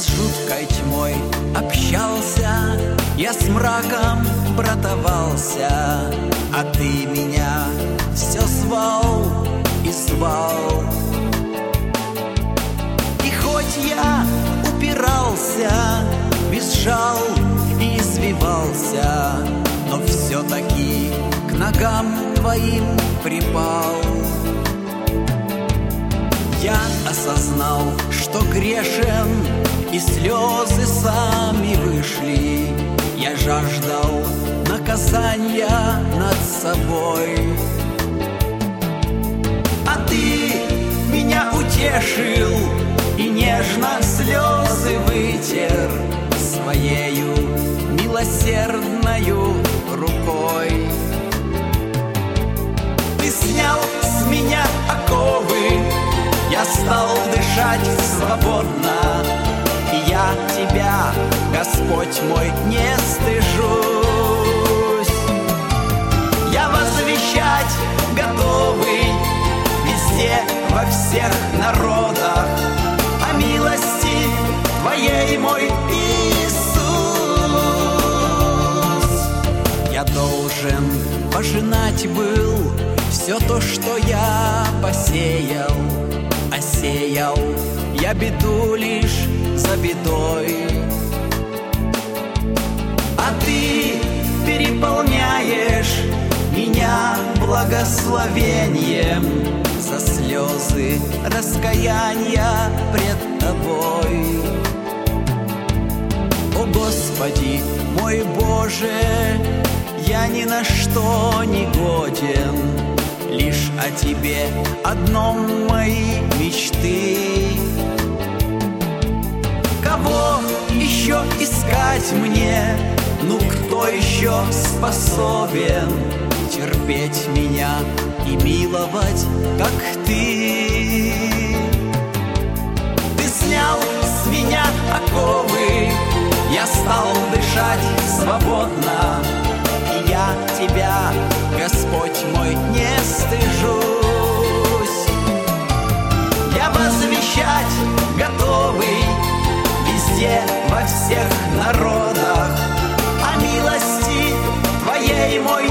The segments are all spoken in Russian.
с жуткой тьмой общался, я с мраком братовался, а ты меня все звал и звал. И хоть я упирался, бежал и извивался, но все-таки к ногам твоим припал. Я осознал, что грешен, и слезы сами вышли. Я жаждал наказания над собой, а ты меня утешил и нежно слезы вытер своею милосердною рукой. Ты снял с меня оковы, я стал дышать свободно, и я тебя, Господь мой, не стыжусь. Я возвещать готовый везде, во всех народах, о милости Твоей, мой Иисус. Я должен пожинать был все то, что я посеял, а сеял я беду лишь за бедой. А ты переполняешь меня благословением за слезы раскаяния пред Тобой. О Господи, мой Боже, я ни на что не годен, лишь о Тебе одном мои мечты. Кого еще искать мне? Ну кто еще способен терпеть меня и миловать, как Ты? Ты снял с меня оковы, я стал дышать свободно, и я Тебя, Господь мой, не стыжусь. Я возвещать готовый везде, во всех народах, о милости Твоей, мой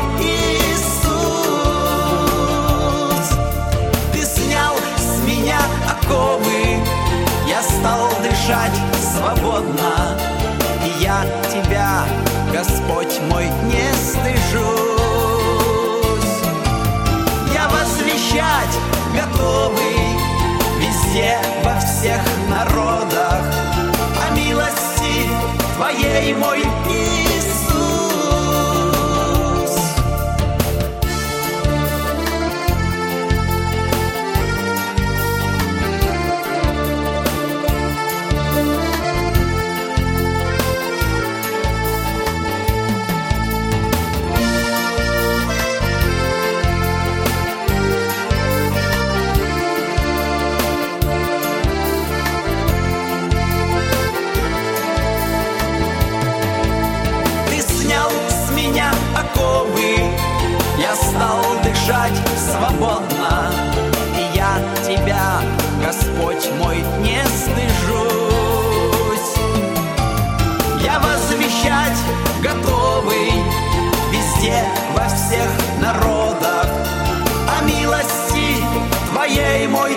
Иисус. Ты снял с меня оковы, я стал дышать свободно, и я Тебя, Господь мой, не стыжусь. Я возвещать готовый везде, во всех народах, о милости Твоей, мой Иисус. Я стал дышать свободно, и я Тебя, Господь мой, не стыжусь. Я возвещать готовый везде, во всех народах, о милости Твоей, мой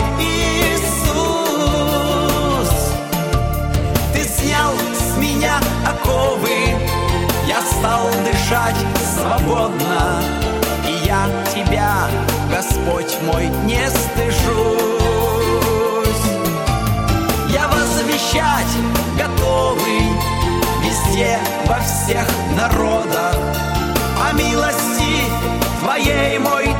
Иисус. Ты снял с меня оковы, я стал дышать свободно, и я Тебя, Господь мой, не стыжусь. Я возвещать готовый везде, во всех народах, о милости Твоей, мой